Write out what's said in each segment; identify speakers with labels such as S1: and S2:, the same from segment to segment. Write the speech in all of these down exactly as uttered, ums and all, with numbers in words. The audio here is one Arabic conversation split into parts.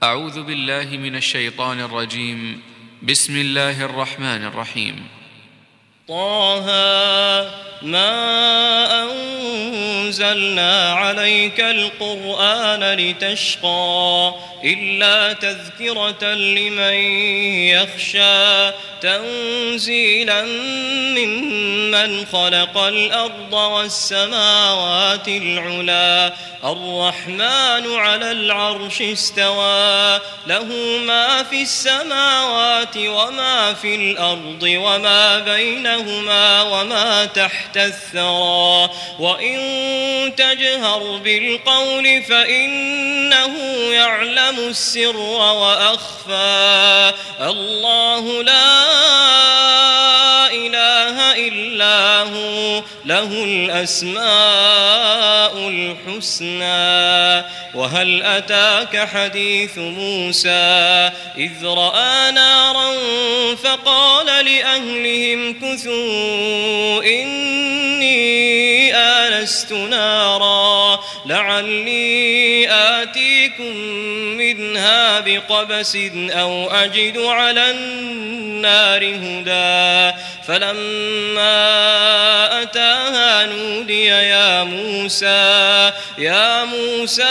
S1: أعوذ بالله من الشيطان الرجيم. بسم الله الرحمن الرحيم.
S2: طه ما أنزلنا عليك القرآن لتشقى إلا تذكرة لمن يخشى تنزيلا ممن خلق الأرض والسماوات العلى الرحمن على العرش استوى له ما في السماوات وما في الأرض وما بينهما وما تحت الثرى وإن تجهر بالقول فإنه يعلم السر وأخفى الله لا إله إلا هو له الأسماء الحسنى. وهل أتاك حديث موسى إذ رأى نارا فقال لأهلهم كثوا إني آنست نارا لعلي آتيكم منها بقبس أو أجد على النار هدى فلما أتاها نودي يا موسى يا موسى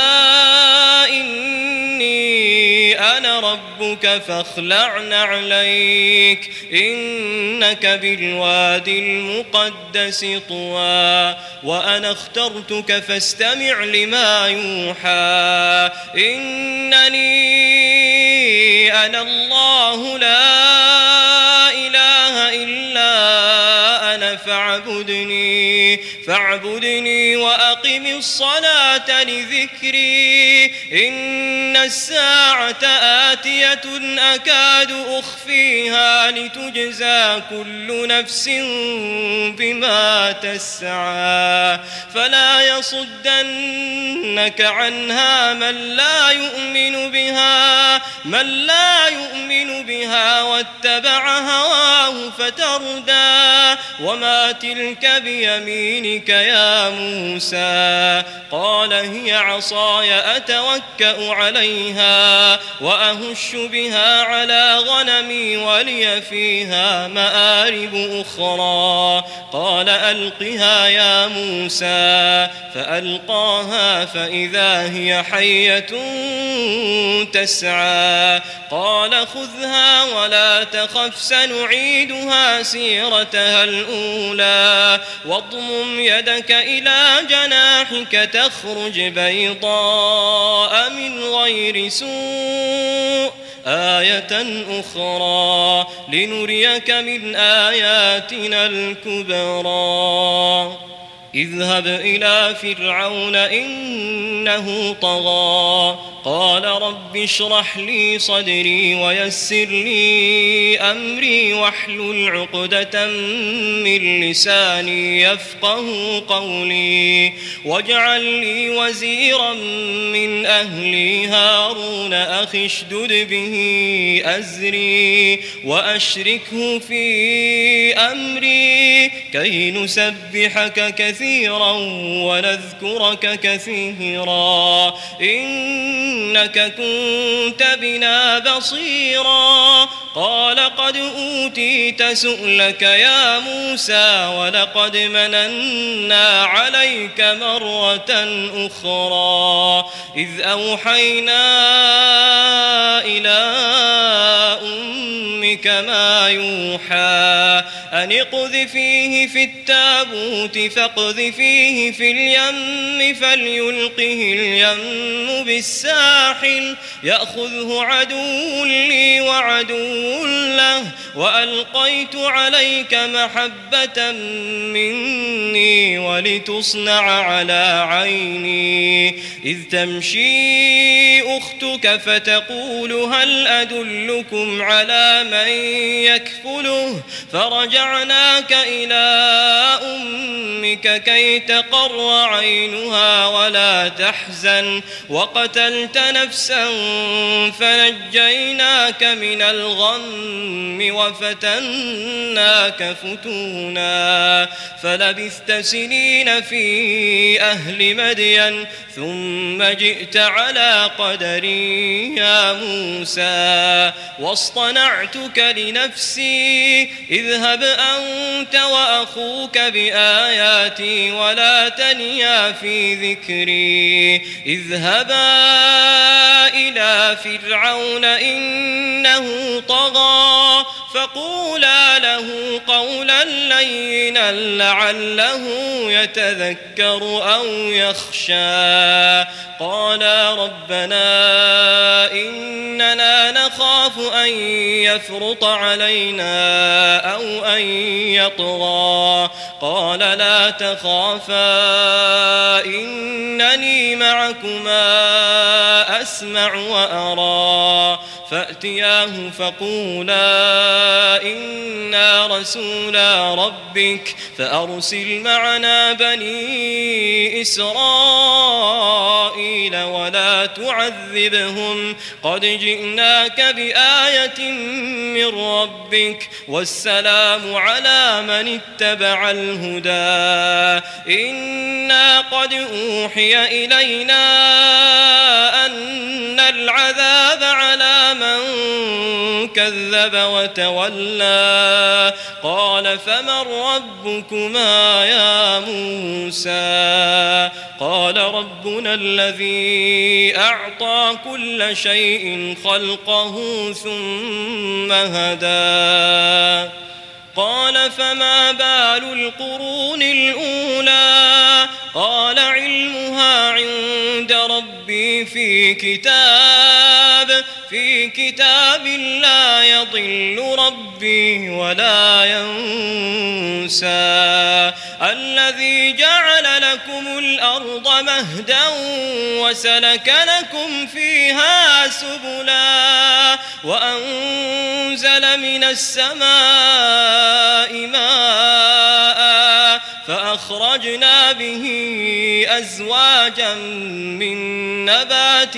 S2: إني أنا ربك فاخلع نعليك إنك بالوادي المقدس طوى وأنا اخترتك فاستمع لما يوحى إنني أنا الله لا إله إلا أنا فاعبدني فاعبدني وأقم الصلاة لذكري إن الساعة آتية أكاد أخفيها لتجزى كل نفس بما تسعى فلا يصدنك عنها من لا يؤمن بها من لا يؤمن بها واتبع هواه فتردى وما تلك بيمينك يا موسى قال هي عصاي أتوكأ عليها وأهش بها على غنمي ولي فيها مآرب أخرى قال ألقها يا موسى فألقاها فإذا هي حية تسعى قال خذها ولا تخف سنعيدها سيرتها الأولى واضمم يدك إلى جناحك تخرج بيضاء من غير سوء آية أخرى لنريك من آياتنا الكبرى اذهب إلى فرعون إنه طغى قال رب اشرح لي صدري ويسر لي أمري واحلل عقدة من لساني يفقه قولي واجعل لي وزيرا من أهلي هارون أخي اشدد به أزري وأشركه في أمري كي نسبحك كثيرا ونذكرك كثيرا إنك كنت بنا بصيرا قال قد أوتيت سؤلك يا موسى ولقد مننا عليك مرة أخرى إذ أوحينا إلى أمك ما يوحى أن اقذفيه في التابوت فاقذفيه في اليم فليلقه اليم بالساحل يأخذه عدو لي وعدو له وألقيت عليك محبة مني ولتصنع على عيني إذ تمشي أختك فتقول هل أدلكم على من يكفله فرجعناك إلى أمك كي تقر عينها ولا تحزن وقتلت نفسا فنجيناك من الغم وفتناك فتونا فلبثت سنين في أهل مدين ثم جئت على قدري يا موسى واصطنعتك لنفسي اذهب أنت وأخوك بآياتي ولا تنيا في ذكري اذهبا إلى فرعون إنه طغى فقولا له قولا لينا لعله يتذكر أو يخشى قالا ربنا إننا نخاف أن يفرط علينا أو أن يطغى قال لا تخافا إنني معكما أسمع وأرى فأتياه فقولا إنا رسولا ربك فأرسل معنا بني إسرائيل ولا تعذبهم قد جئناك بآية من ربك والسلام على من اتبع الهدى إنا قد أوحي إلينا أن العذاب على من كذب وتولى قال فمن ربكما يا موسى قال ربنا الذي أعطى كل شيء خلقه ثم هدى قال فما بال القرون الأولى قال علمها عند ربي في كتاب في كتاب لا يضل ربي ولا ينسى الذي جعل لكم الأرض مهدا وسلك لكم فيها سبلا وأنزل من السماء ماء فأخرجنا به أزواجا من نبات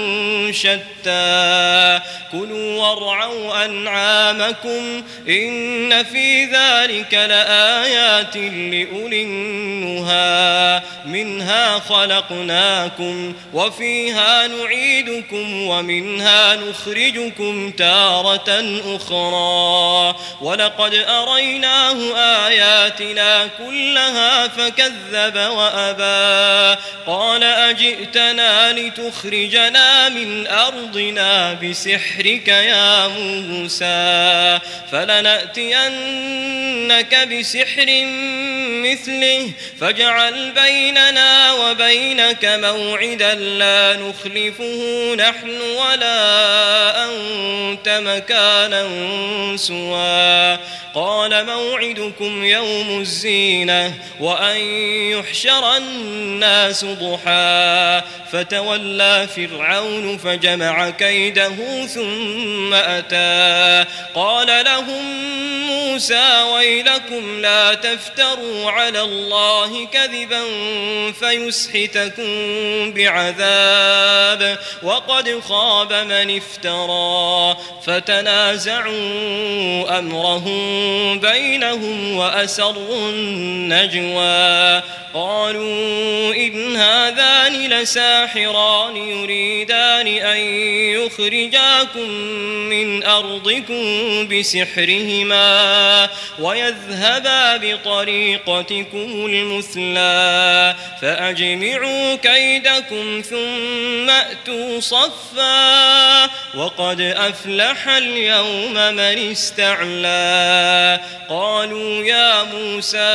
S2: شتى كلوا وارعوا أنعامكم إن في ذلك لآيات لأولي النهى منها خلقناكم وفيها نعيدكم ومنها نخرجكم تارة أخرى ولقد أريناه آياتنا كلها فكذب وأبى قال أجئتنا لتخرجنا من أرضنا بسحرك يا موسى فلنأتينك بسحر مثله فاجعل بيننا وبينك موعدا لا نخلفه نحن ولا أنت مكانا سوى قال موعدكم يوم الزينة وأن يحشر الناس ضحى فتولى فرعون فجمع كيده ثم أتى قال لهم موسى ويلكم لا تفتروا على الله كذبا فيسحتكم بعذاب وقد خاب من افترى فتنازعوا أمرهم بينهم وأسروا النجوى قالوا إن هذان لساحران يريدان أن يخرجاكم من أرضكم بسحرهما ويذهبا بطريقتكم المثلى فأجمعوا كيدكم ثم أتوا صفا وقد أفلح اليوم من استعلى قالوا يا موسى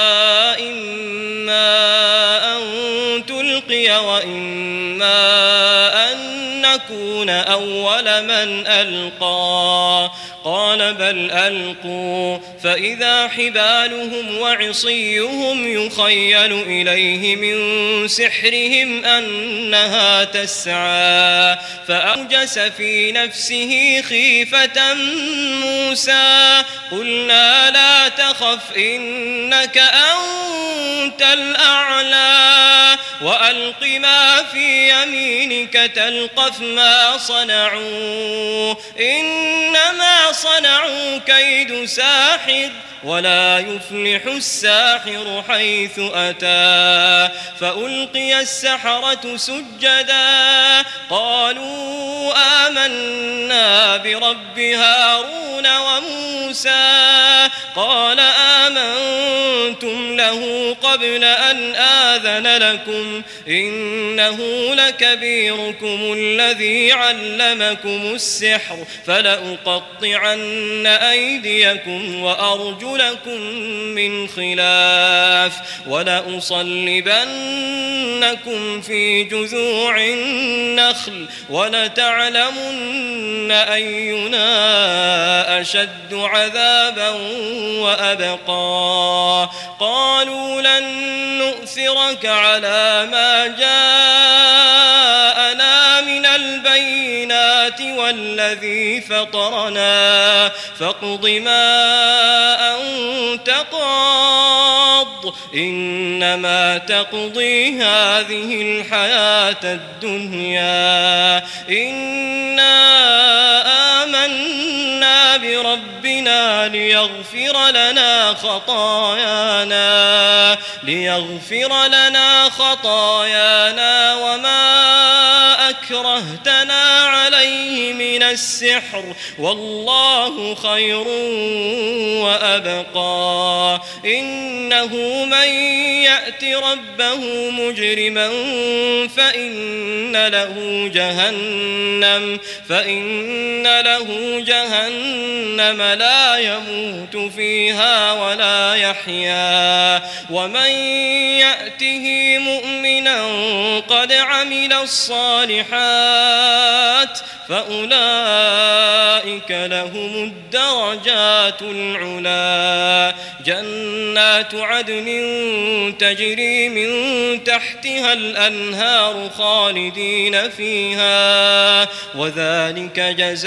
S2: إما أن تلقي وإما أن نكون أول من ألقى قال بل ألقوا فإذا حبالهم وعصيهم يخيل إليه من سحرهم أنها تسعى فأوجس في نفسه خيفة موسى قلنا لا تخف إنك أنت الأعلى وألق ما في يمينك تلقف ما صنعوا إنما صنعوا كيد ساحر ولا يفلح الساحر حيث أتى فألقي السحرة سجدا قالوا آمنا برب هارون وموسى قال آمنتم له قبل أن آذن لكم إنه لكبيركم الذي علمكم السحر فلأقطعن أيديكم وأرجلكم لكم من خلاف ولأصلبنكم في جذوع النخل ولتعلمن أينا أشد عذابا وأبقى قالوا لن نؤثرك على ما جاءنا من البينات والذي فطرنا فاقض ما أنت قاض إنما تقضي هذه الحياة الدنيا إنا آمنا بربنا ليغفر لنا خطايانا ليغفر لنا خطايانا وما أكرهتنا عليه من السحر والله خير وأبقى إنه من يأت ربه مجرما فإن له جهنم فإن له جهنم لا يموت فيها ولا يحيا ومن يأته مؤمنا قد عمل الصالحات فأولئك لهم الدرجات العلا جنات عدن تجري من تحتها الأنهار خالدين فيها وذلك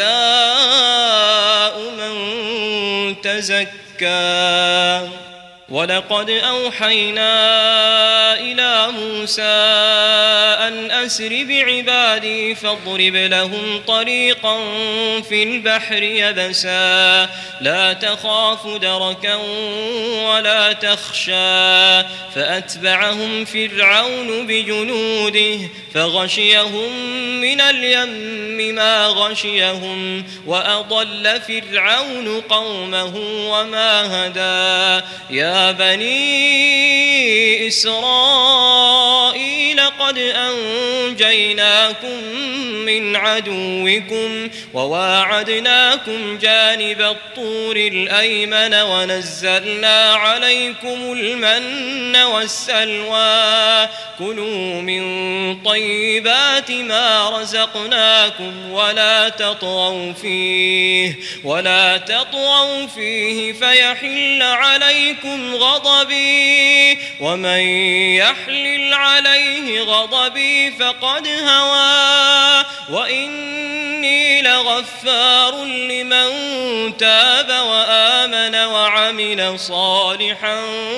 S2: جزاء من تزكى ولقد أوحينا إلى موسى أن أسر بعبادي فاضرب لهم طريقا في البحر يبسا لا تخاف دركا ولا تخشى فأتبعهم فرعون بجنوده فغشيهم من اليم ما غشيهم وأضل فرعون قومه وما هدى يا بني إسرائيل قد أنجيناكم من عدوكم وواعدناكم جانب الطور الأيمن ونزلنا عليكم المن والسلوى كلوا من طيبات ما رزقناكم ولا تطغوا فيه ولا تطغوا فيه فيحل عليكم غضبي ومن يحلل عليه غضبي فقد هوى وإني لغفار لمن تاب وآمن وعمل صالحا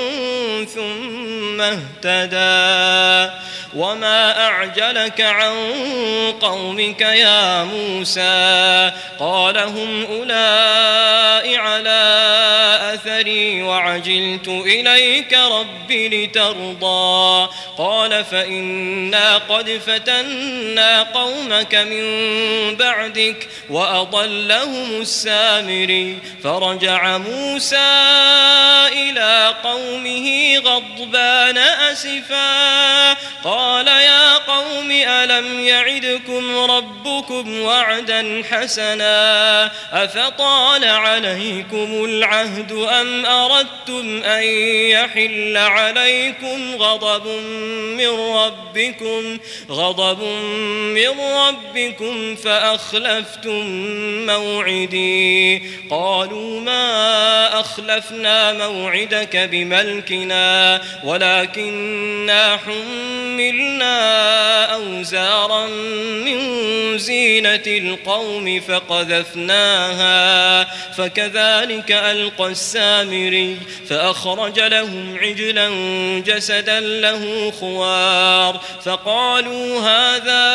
S2: ثم اهتدى وما أعجلك عن قومك يا موسى قال هم أولئك على أثري وعجلت إليك رب لترضى قال فإنا قد فتنا قومك من بعدك وأضلهم السامري فرجع موسى إلى قومه غضبان أسفا قال يا قوم ألم يعدكم ربكم وعدا حسنا أفطال عليكم العهد أم أردتم أن يحل عليكم غضب من ربكم غضب من ربكم فأخلفتم موعدي قالوا ما أخلفنا موعدك بملكنا ولكننا حملنا حملنا أوزارا من زينة القوم فقذفناها فكذلك ألقى السامري فأخرج لهم عجلا جسدا له خوار فقالوا هذا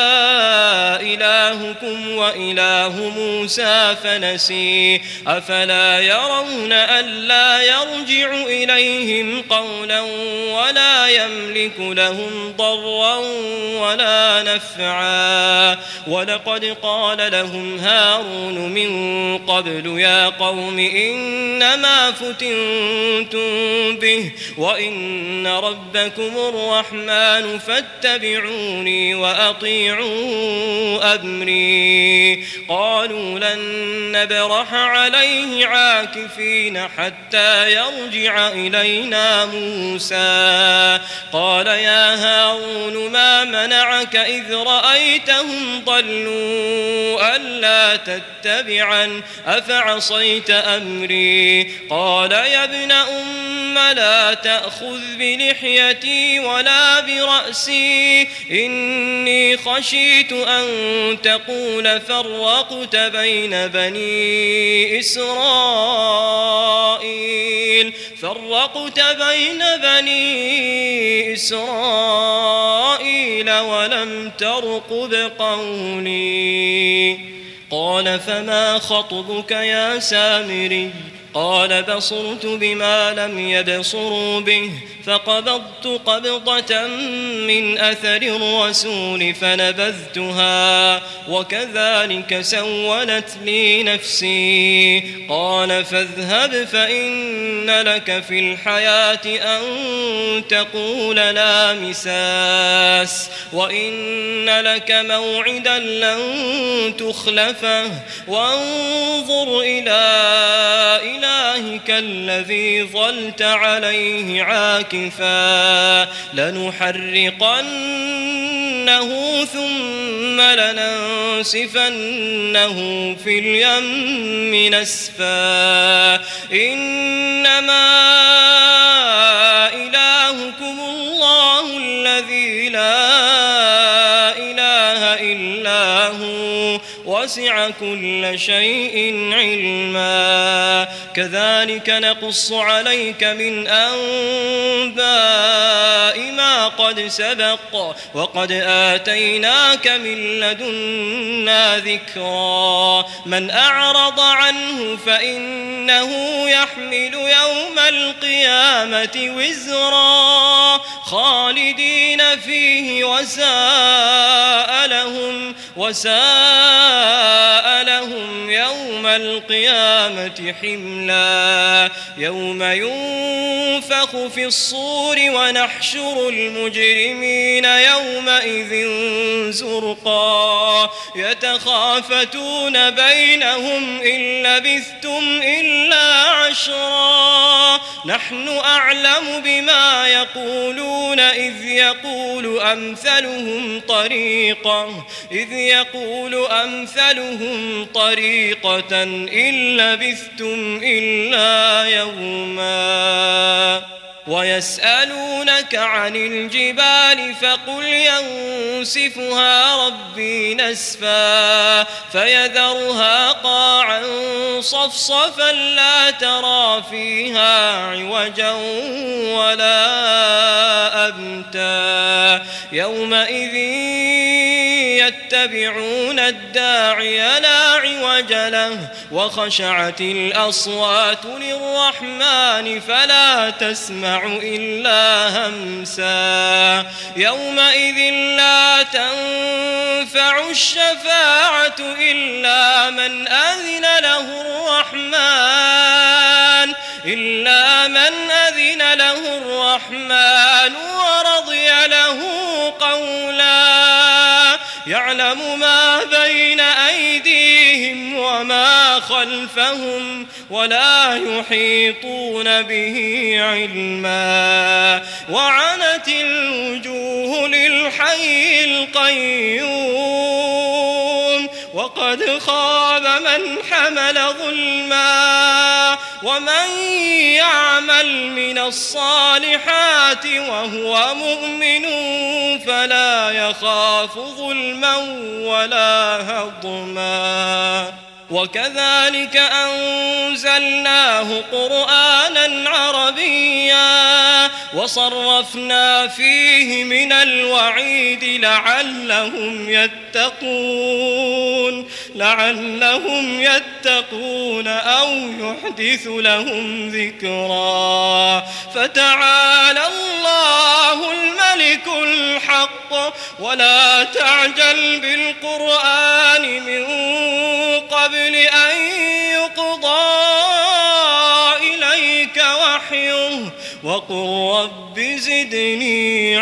S2: إلهكم وإله موسى فنسي أفلا يرون ألا يرجع إليهم قولا ولا يملك لهم ضرا ولا نفعا ولقد قال لهم هارون من قبل يا قوم إنما فتنتم به وإن ربكم الرحمن فاتبعوني وأطيعوا أمري قالوا لن نبرح عليه عاكفين حتى يرجع إلينا موسى قال يا هارون ما منعك إذ رأيتهم ضلوا ألا تتبعا أفعصيت أمري قال يا ابن أم لا تأخذ بلحيتي ولا برأسي إني خشيت أن تقول فرقت بين بني إسرائيل فرقت بين بني إسرائيل ولم ترقب قولي قال فما خطبك يا سامري قال بصرت بما لم يبصروا به فقبضت قبضة من أثر الرسول فنبذتها وكذلك سولت لي نفسي قال فاذهب فإن لك في الحياة أن تقول لا مساس وإن لك موعدا لن تخلفه وانظر إلى إلهك الذي ظلت عليه عاكفا لنحرقنه ثم لننسفنه في اليم نسفا إنما إلهكم الله الذي لا إله إلا هو وسع كل شيء علما كذلك نقص عليك من أنباء ما قد سبق وقد آتيناك من لدنا ذكرا من أعرض عنه فإنه يحمل يوم القيامة وزرا خالدين فيه وساء لهم وساء لهم يوم القيامة حملا يوم ينفخ في الصور ونحشر المجرمين يومئذ زرقا يتخافتون بينهم إن لبثتم إلا عشرا نحن أعلم بما يقولون إذ يقول أمثلهم طريقة إذ يقول أمثلهم طريقة إن لبثتم إلا يوما ويسألونك عن الجبال فقل ينسفها ربي نسفا فيذرها قاعا صفصفا لا ترى فيها عوجا ولا أمتا يومئذ يتبعون الداعي لا عوج له وخشعت الأصوات للرحمن فلا تسمع إلا همسا يومئذ لا تنفع الشفاعة إلا من أذن له الرحمن إلا من أذن له الرحمن ورضي له قولا يعلم ما بين أيديهم وما خلفهم ولا يحيطون به علما وعنت الوجوه للحي القيوم وقد خاب من حمل ظلما ومن يعمل من الصالحات وهو مؤمن فلا يخاف ظلما ولا هضما وكذلك أنزلناه قرآنا عربيا وصرفنا فيه من الوعيد لعلهم يتقون لعلهم يتقون أو يحدث لهم ذكرا فتعالى الله الملك الحق ولا تعجل بالقرآن من قبل أن يقضى إليك وحيه وقل رب زدني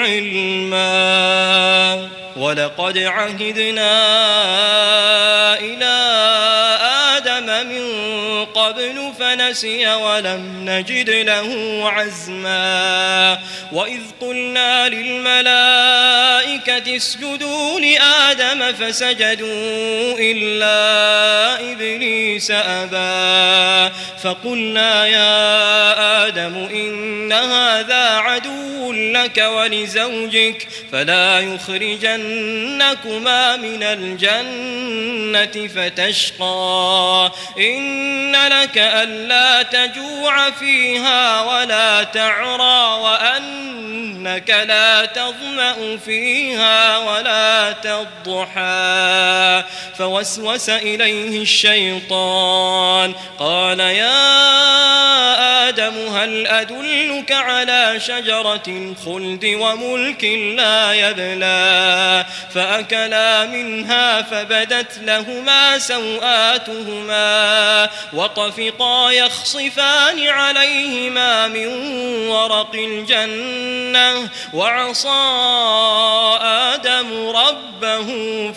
S2: علما ولقد عهدنا إلى آدم من قبل فنسي ولم نجد له عزما وإذ قلنا للملائكة اسجدوا لآدم فسجدوا إلا إبليس أبى فقلنا يا آدم إن هذا عدو لك ولزوجك فلا يخرجنكما من الجنة فتشقى إن لك ألا تجوع فيها ولا تعرى وأنك لا تظمأ فيها ولا تضحى فوسوس إليه الشيطان قال يا آدم هل أدلك على شجرة الخلد وملك لا يبلى فأكلا منها فبدت لهما سوآتهما وطفقا يخصفان عليهما من ورق الجنة وعصى آدم ربه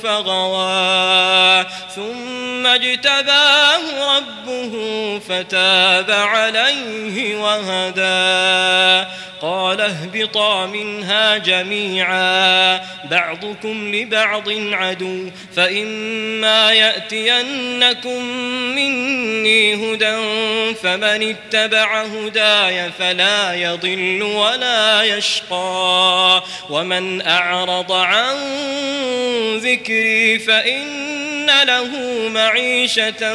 S2: فغوى ثم اجتباه ربه فتاب عليه وهدى قال اهبطا منها جميعا بعضكم لبعض عدو فإما يأتينكم مني هدى فمن اتبع هداي فلا يضل ولا يشقى ومن أعرض عن ذكري فإن له معيشة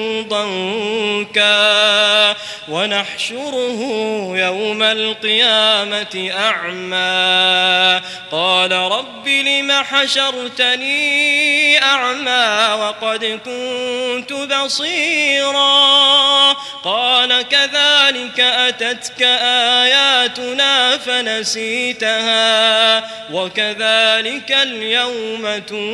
S2: ضنكا ونحشره يوم القيامة أعمى قال رب لم حشرتني أعمى وقد كنت بصيرا قال كذلك أتتك آياتنا فنسيتها وكذلك اليوم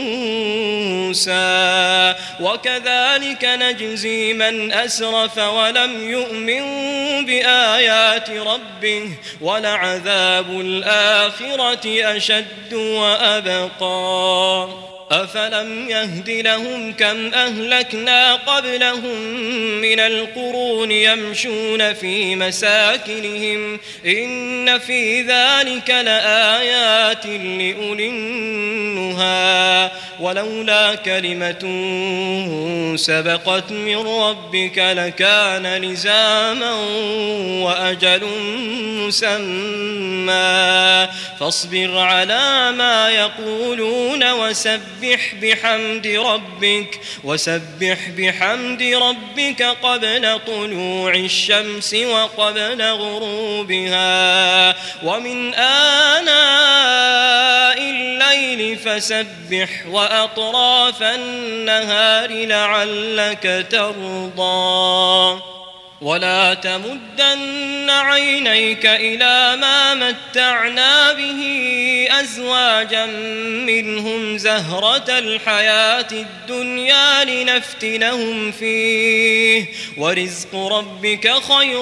S2: تنسى وكذلك نجزي من أسرف ولم يؤمن بآيات ربه ولعذاب الآخرة أشد وأبقى أفلم يهد لهم كم أهلكنا قبلهم من القرون يمشون في مساكنهم إن في ذلك لآيات لأولي النهى ولولا كلمة سبقت من ربك لكان لزاما وأجل مسمى فاصبر على ما يقولون وسبح وسبح بحمد ربك وسبح بحمد ربك قبل طلوع الشمس وقبل غروبها ومن آناء الليل فسبح وأطراف النهار لعلك ترضى ولا تمدن عينيك إلى ما متعنا به أزواجا منهم زهرة الحياة الدنيا لنفتنهم فيه ورزق ربك خير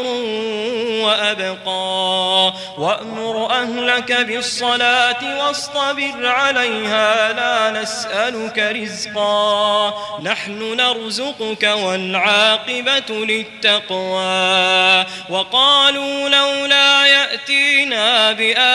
S2: وأبقى وأمر أهلك بالصلاة واصطبر عليها لا نسألك رزقا نحن نرزقك والعاقبة للتقوى وقالوا لولا يأتينا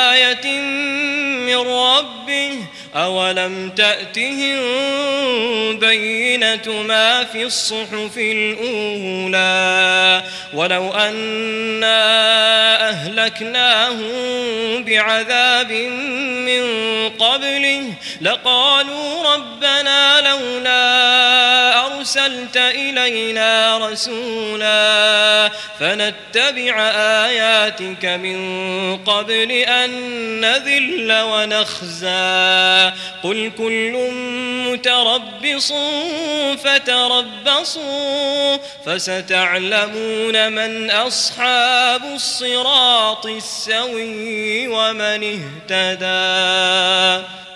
S2: بآية من ربه أولم تأتهم البينة ما في الصحف الأولى ولو أنا أهلكناهم بعذاب من قبله لقالوا ربنا لولا أرسلت إلينا رسولا فنتبع آياتك من قبل أن نذل ونخزى قل كل متربص فتربصوا فستعلمون من أصحاب الصراط السوي ومن اهتدى.